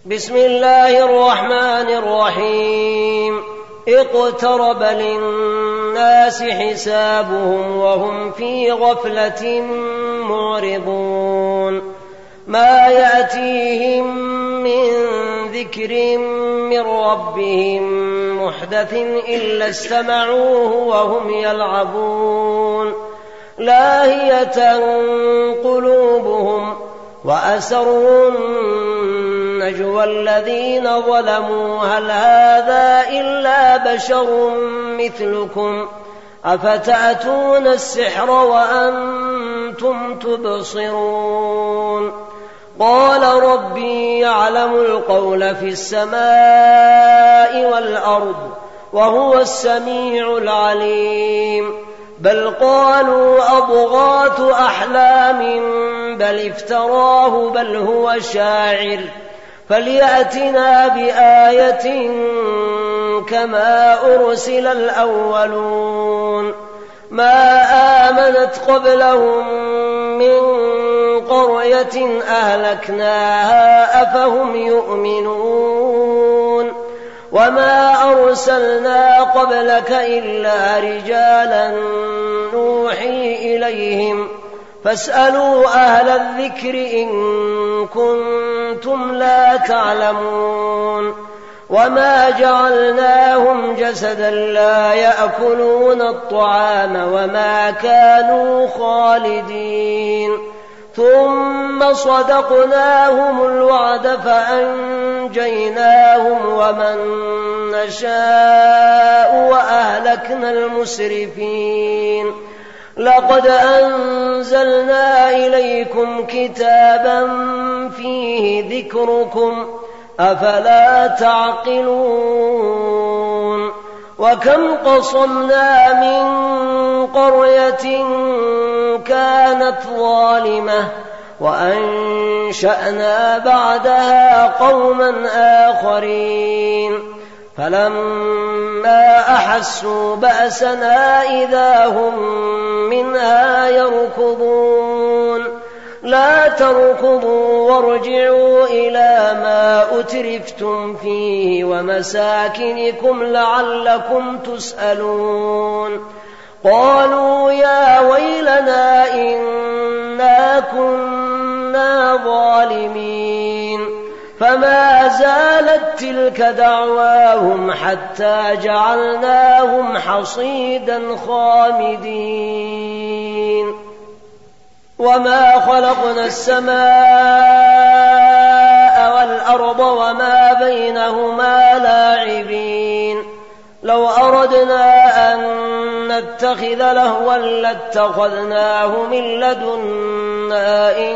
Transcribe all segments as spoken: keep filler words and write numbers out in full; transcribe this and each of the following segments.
بسم الله الرحمن الرحيم اقترب للناس حسابهم وهم في غفلة معرضون ما يأتيهم من ذكر من ربهم محدث إلا استمعوه وهم يلعبون لاهية قلوبهم وأسروا النجوى الذين ظلموا هل هذا إلا بشر مثلكم أفتأتون السحر وأنتم تبصرون قال ربي يعلم القول في السماء والأرض وهو السميع العليم بل قالوا أضغاث أحلام بل افتراه بل هو شاعر فليأتنا بآية كما أرسل الأولون ما آمنت قبلهم من قرية أهلكناها أفهم يؤمنون وما أرسلنا قبلك إلا رجالا نوحي إليهم فاسألوا أهل الذكر إن كنتم لا تعلمون وما جعلناهم جسدا لا يأكلون الطعام وما كانوا خالدين ثم صدقناهم الوعد فأنجيناهم ومن نشاء وأهلكنا المسرفين لقد أنزلنا إليكم كتابا فيه ذكركم أفلا تعقلون وكم قصمنا من قرية كانت ظالمة وأنشأنا بعدها قوما آخرين فلما أحسوا بأسنا إذا هم منها يركضون لا تركضوا وارجعوا إلى ما أترفتم فيه ومساكنكم لعلكم تسألون قالوا يا ويلنا إنا كنا ظالمين فما زالت تلك دعواهم حتى جعلناهم حصيدا خامدين وما خلقنا السماء والأرض وما بينهما لاعبين لو أردنا أن نتخذ لهوا لاتخذناه من لدنا إن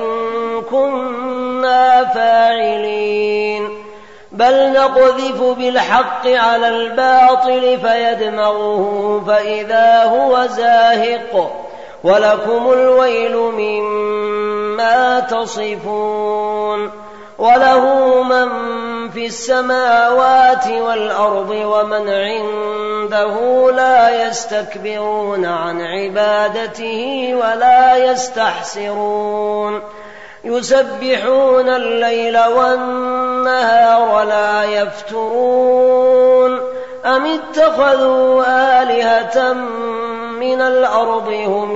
كنا فاعلين بل نقذف بالحق على الباطل فيدمغه فإذا هو زاهق ولكم الويل مما تصفون وله من في السماوات والأرض ومن عنده لا يستكبرون عن عبادته ولا يستحسرون يسبحون الليل والنهار لا يفترون أم اتخذوا آلهة من الأرض هم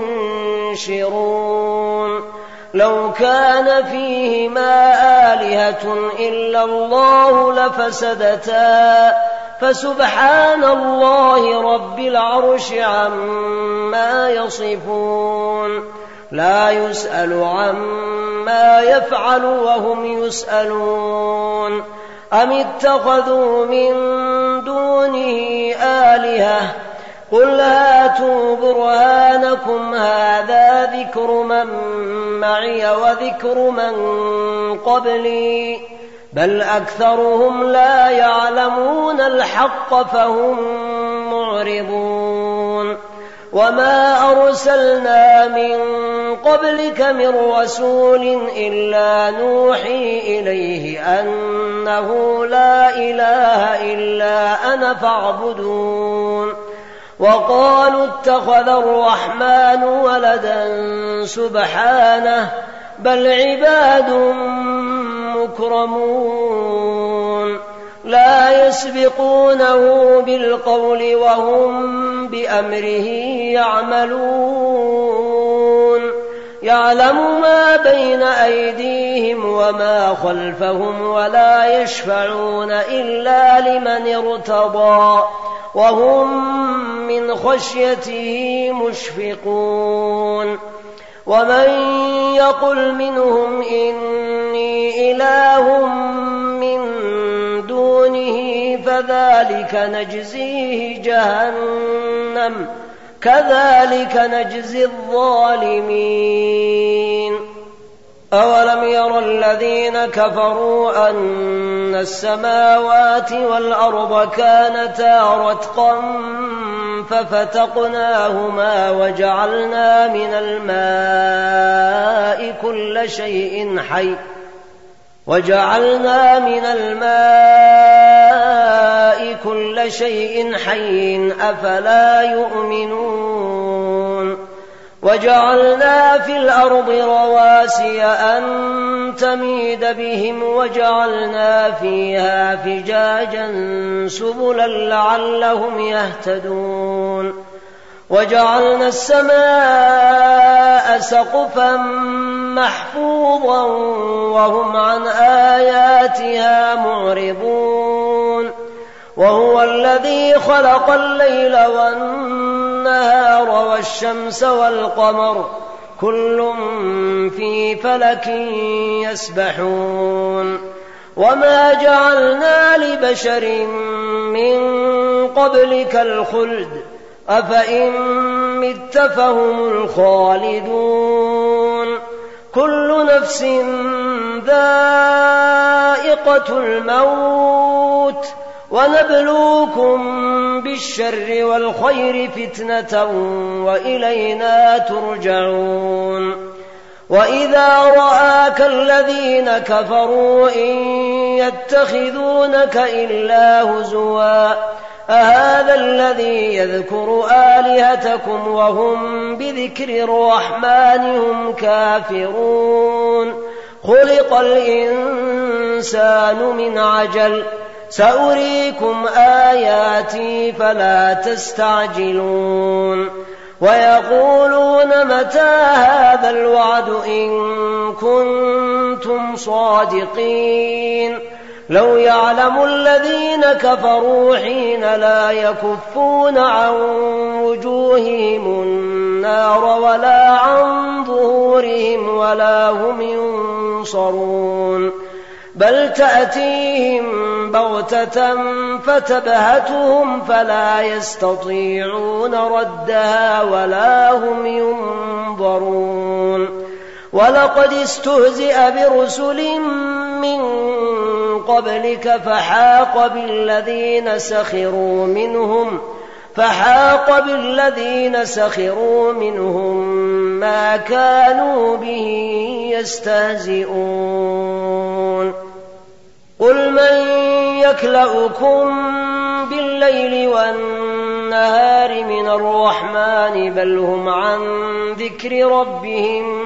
ينشرون لو كان فيهما آلهة إلا الله لفسدتا فسبحان الله رب العرش عما يصفون لا يسأل عما يفعل وهم يسألون أم اتخذوا من دونه آلهة قل هاتوا برهانكم هذا ذكر من معي وذكر من قبلي بل أكثرهم لا يعلمون الحق فهم معرضون وما أرسلنا من قبلك من رسول إلا نوحي إليه أنه لا إله إلا أنا فاعبدون وقالوا اتخذ الرحمن ولدا سبحانه بل عباد مكرمون لا يسبقونه بالقول وهم بأمره يعملون يعلم ما بين أيديهم وما خلفهم ولا يشفعون إلا لمن ارتضى وهم من خشيته مشفقون ومن يقل منهم إني إله من دونه فذلك نجزيه جهنم كذلك نجزي الظالمين أولم ير الذين كفروا أن السماوات والأرض كانتا رتقا ففتقناهما وجعلنا من الماء كل شيء حي وجعلنا من الماء كل شيء حي أفلا يؤمنون وجعلنا في الأرض رواسي أن تميد بهم وجعلنا فيها فجاجا سبلا لعلهم يهتدون وجعلنا السماء سقفا محفوظا وهم عن آياتها معرضون وهو الذي خلق الليل والنهار والشمس والقمر كل في فلك يسبحون وما جعلنا لبشر من قبلك الخلد أفإن مت فهم الخالدون كل نفس ذائقة الموت ونبلوكم بالشر والخير فتنة وإلينا ترجعون وإذا رآك الذين كفروا إن يتخذونك إلا هزوا أهذا الذي يذكر آلهتكم وهم بذكر الرحمن هم كافرون خلق الإنسان من عجل سأريكم آياتي فلا تستعجلون ويقولون متى هذا الوعد إن كنتم صادقين لو يعلم الذين كفروا حين لا يكفون عن وجوههم النار ولا عن ظهورهم ولا هم ينصرون بل تأتيهم بغتة فتبهتهم فلا يستطيعون ردها ولا هم ينظرون ولقد استهزئ برسل من قبلك فحاق بالذين سخروا منهم فحاق بالذين سخروا منهم ما كانوا به يستهزئون قل من يكلؤكم بالليل والنهار من الرحمن بل هم عن ذكر ربهم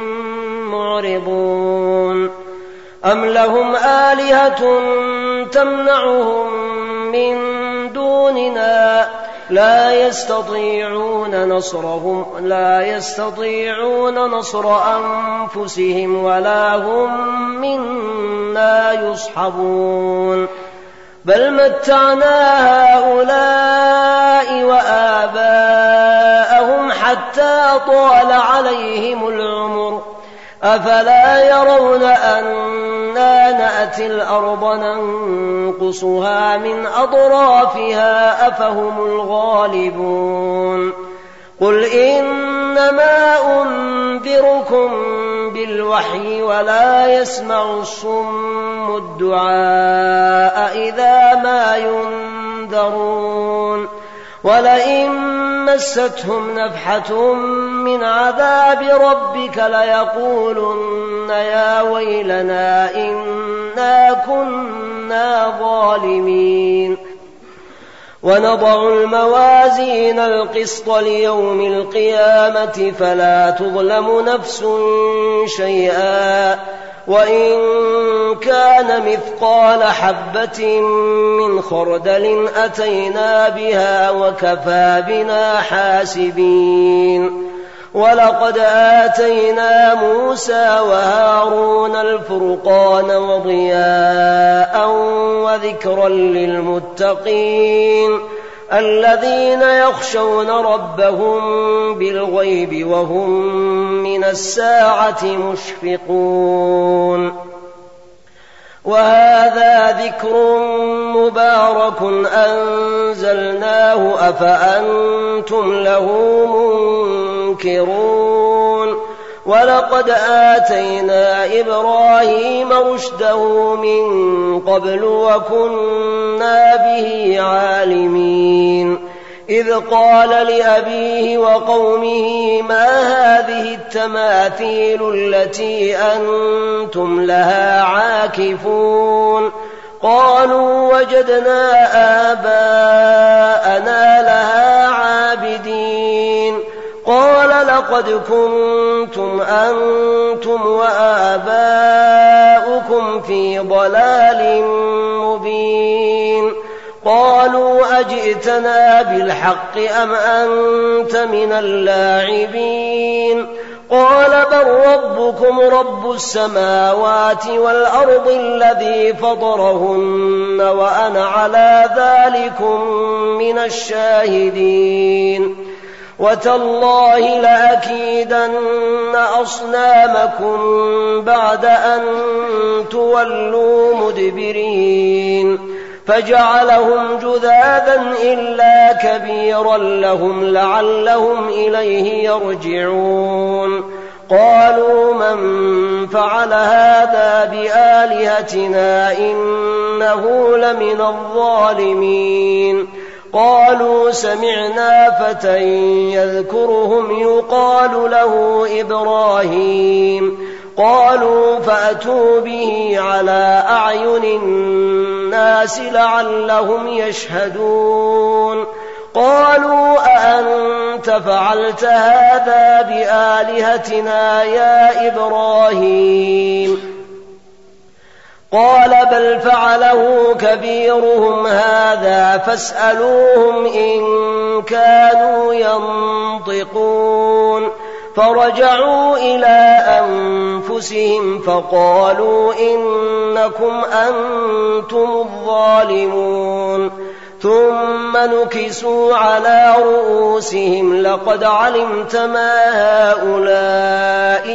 معرضون أم لهم آلهة تمنعهم من دوننا لا يستطيعون نصرهم لا يستطيعون نصر أنفسهم ولا هم منا يصحبون بل متعنا هؤلاء وآباءهم حتى طال عليهم العمر أفلا يرون أنا نأتي الأرض ننقصها من أطرافها أفهم الغالبون قل إنما أنذركم بالوحي ولا يسمع الصم الدعاء إذا ما ينذرون ولئن مستهم نفحة من عذاب ربك ليقولن يا ويلنا إنا كنا ظالمين ونضع الموازين القسط ليوم القيامة فلا تظلم نفس شيئا وإن كان مثقال حبة من خردل أتينا بها وكفى بنا حاسبين ولقد آتينا موسى وهارون الفرقان وضياء وذكرا للمتقين الذين يخشون ربهم بالغيب وهم من الساعة مشفقون وهذا ذكر مبارك أنزلناه أفأنتم له منكرون ولقد آتينا إبراهيم رشده من قبل وكنا به عالمين إذ قال لأبيه وقومه ما هذه التماثيل التي أنتم لها عاكفون قالوا وجدنا آباءنا لها عابدين قال لقد كنتم أنتم وآباؤكم في ضلال مبين قالوا أجئتنا بالحق أم أنت من اللاعبين قال بل ربكم رب السماوات والأرض الذي فطرهن وأنا على ذلكم من الشاهدين وتالله لأكيدن أصنامكم بعد أن تولوا مدبرين فجعلهم جذاذا إلا كبيرا لهم لعلهم إليه يرجعون قالوا من فعل هذا بآلهتنا إنه لمن الظالمين قالوا سمعنا فتى يذكرهم يقال له إبراهيم قالوا فأتوا به على أعين الناس لعلهم يشهدون قالوا أأنت فعلت هذا بآلهتنا يا إبراهيم قال بل فعله كبيرهم هذا فاسألوهم إن كانوا ينطقون فرجعوا إلى أنفسهم فقالوا إنكم أنتم الظالمون ثم نكسوا على رؤوسهم لقد علمت ما هؤلاء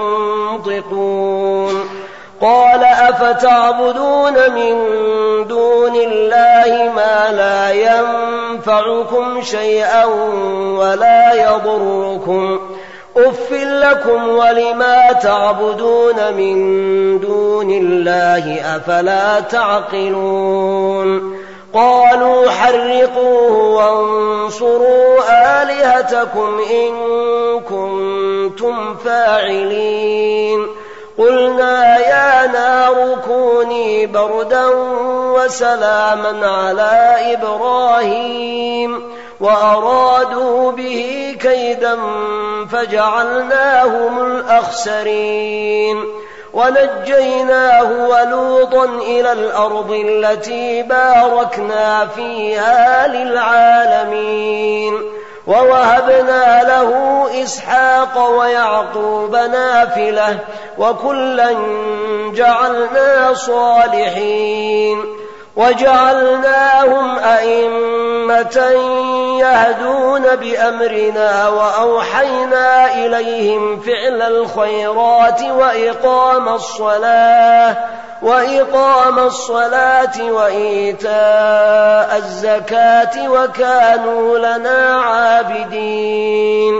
ينطقون قال أفتعبدون من دون الله ما لا ينفعكم شيئا ولا يضركم أف لكم ولما تعبدون من دون الله أفلا تعقلون قالوا حرقوه وانصروا آلهتكم إن كنتم فاعلين قلنا يا نار كوني بردا وسلاما على إبراهيم وأرادوا به كيدا فجعلناهم الأخسرين ونجيناه ولوطا إلى الأرض التي باركنا فيها للعالمين ووهبنا له إسحاق ويعقوب نافلة وكلا جعلنا صالحين وجعلناهم أئمة يهدون بأمرنا وأوحينا إليهم فعل الخيرات وإقام الصلاة وإقام الصلاة وإيتاء الزكاة وكانوا لنا عابدين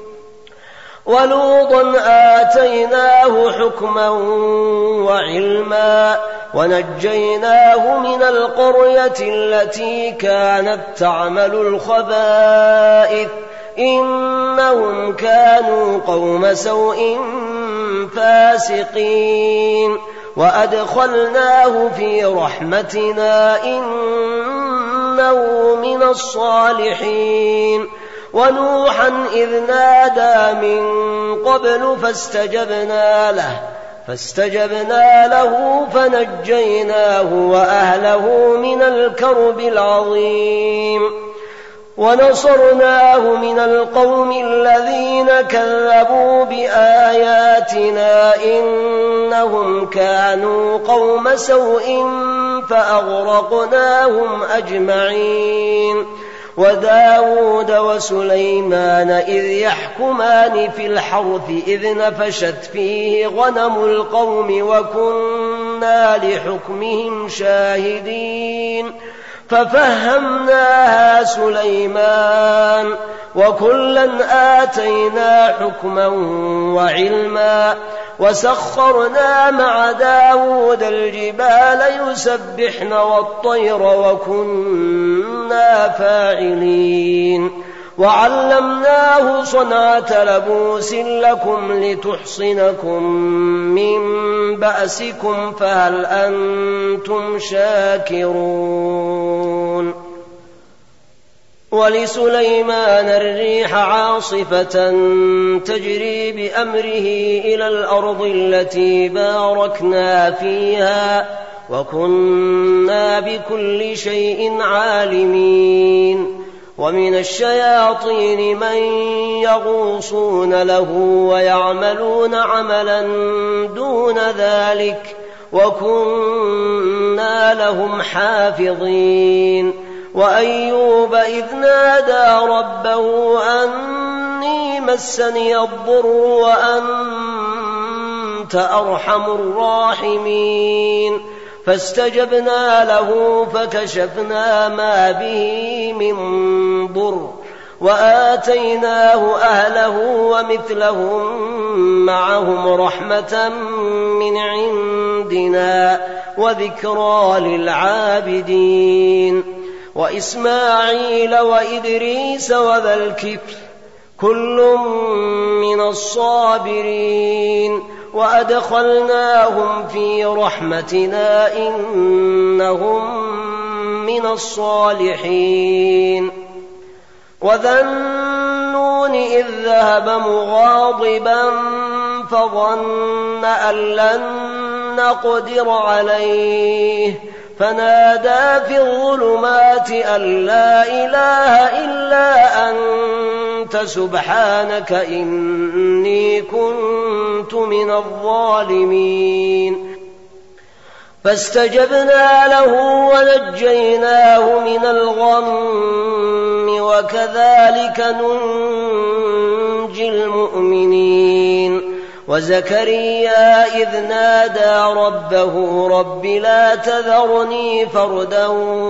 ولوطا آتيناه حكما وعلما ونجيناه من القرية التي كانت تعمل الخبائث إنهم كانوا قوم سوء فاسقين وأدخلناه في رحمتنا إنه إنه من الصالحين ونوحا إذ نادى من قبل فاستجبنا له فاستجبنا له فنجيناه وأهله من الكرب العظيم ونصرناه من القوم الذين كذبوا بآياتنا إنهم كانوا قوم سوء فأغرقناهم أجمعين وداود وسليمان إذ يحكمان في الحرث إذ نفشت فيه غنم القوم وكنا لحكمهم شاهدين ففهمناها سليمان وكلا آتينا حكما وعلما وسخرنا مع داود الجبال يسبحن والطير وكنا فاعلين وعلمناه صنعة لبوس لكم لتحصنكم من بأسكم فهل أنتم شاكرون ولسليمان الريح عاصفة تجري بأمره إلى الأرض التي باركنا فيها وكنا بكل شيء عالمين ومن الشياطين من يغوصون له ويعملون عملا دون ذلك وكنا لهم حافظين وأيوب إذ نادى ربه أني مسني الضر وأنت أرحم الراحمين فاستجبنا له فكشفنا ما به من ضر وآتيناه أهله ومثلهم معهم رحمة من عندنا وذكرى للعابدين وإسماعيل وإدريس وذا الكفل كل من الصابرين وأدخلناهم في رحمتنا إنهم من الصالحين وذا النون إذ ذهب مغاضبا فظن أن لن نقدر عليه فنادى في الظلمات أن لا إله إلا أنت سبحانك إني كنت من الظالمين فاستجبنا له ونجيناه من الغم وكذلك ننجي المؤمنين وزكريا إذ نادى ربه رب لا تذرني فردا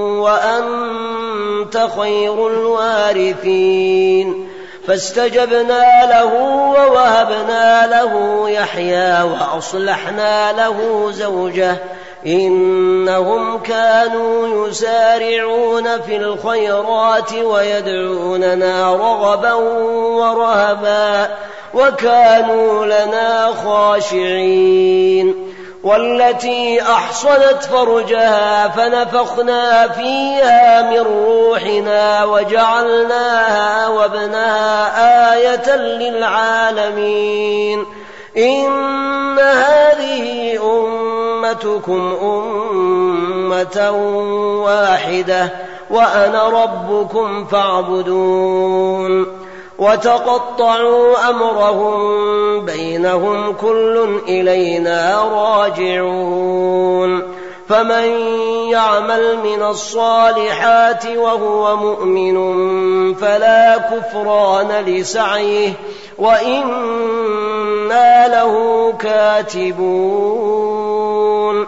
وأنت خير الوارثين فاستجبنا له ووهبنا له يحيى وأصلحنا له زوجه إنهم كانوا يسارعون في الخيرات ويدعوننا رغبا ورهبا وكانوا لنا خاشعين والتي أحصنت فرجها فنفخنا فيها من روحنا وجعلناها وابنها آية للعالمين إن هذه أمتكم أمة واحدة وأنا ربكم فاعبدون وتقطعوا أمرهم بينهم كل إلينا راجعون فمن يعمل من الصالحات وهو مؤمن فلا كفران لسعيه وإنا له كاتبون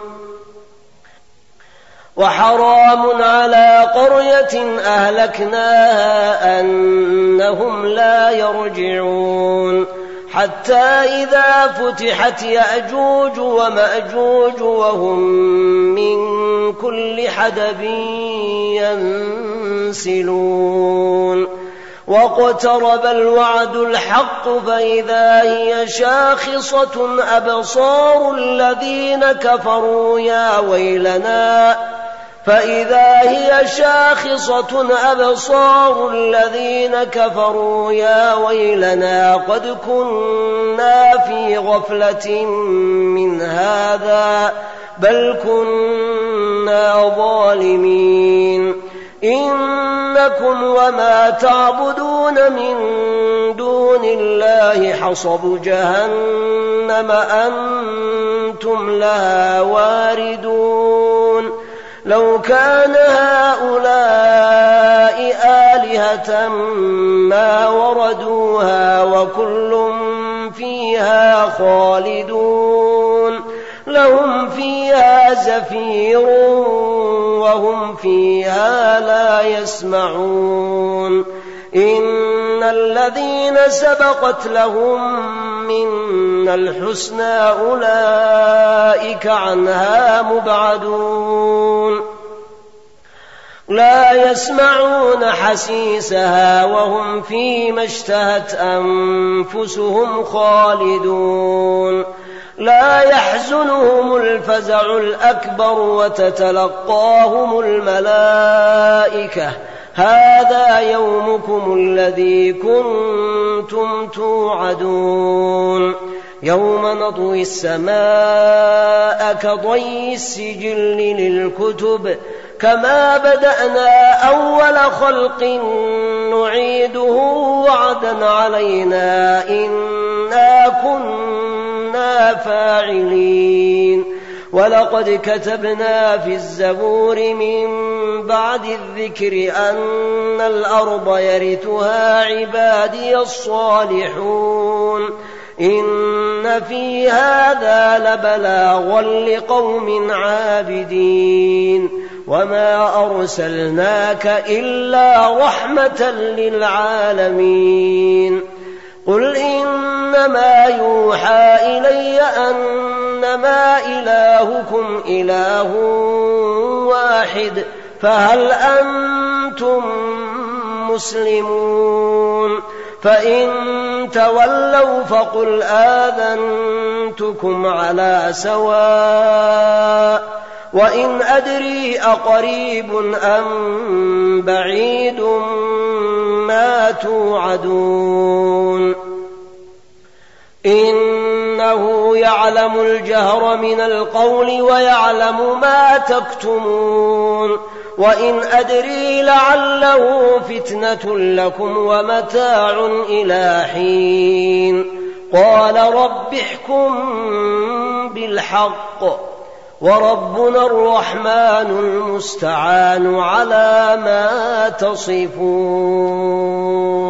وحرام على قرية أهلكناها أنهم لا يرجعون حتى إذا فتحت يأجوج ومأجوج وهم من كل حدب ينسلون واقترب الوعد الحق فإذا هي شاخصة أبصار الذين كفروا يا ويلنا فإذا هي شاخصة أبصار الذين كفروا يا ويلنا قد كنا في غفلة من هذا بل كنا ظالمين إنكم وما تعبدون من دون الله حصب جهنم أنتم لها واردون لو كان هؤلاء آلهة ما وردوها وكل فيها خالدون لهم فيها زفير وهم فيها لا يسمعون إن الذين سبقت لهم منا الحسنى أولئك عنها مبعدون لا يسمعون حسيسها وهم فيما اشتهت أنفسهم خالدون لا يحزنهم الفزع الأكبر وتتلقاهم الملائكة هذا يومكم الذي كنتم توعدون يوم نطوي السماء كطي السجل للكتب كما بدأنا أول خلق نعيده وعدا علينا إنا كنا فاعلين ولقد كتبنا في الزبور من بعد الذكر أن الأرض يرثها عبادي الصالحون إن في هذا لبلاغا لقوم عابدين وما أرسلناك إلا رحمة للعالمين قل إنما يوحى إلي أنما إلهكم إله واحد فهل أنتم مسلمون فإن تولوا فقل آذنتكم على سواء وإن أدري أقريب أم بعيد ما توعدون إنه يعلم الجهر من القول ويعلم ما تكتمون وإن أدري لعله فتنة لكم ومتاع إلى حين قال رب احكم بالحق وربنا الرحمن المستعان على ما تصفون.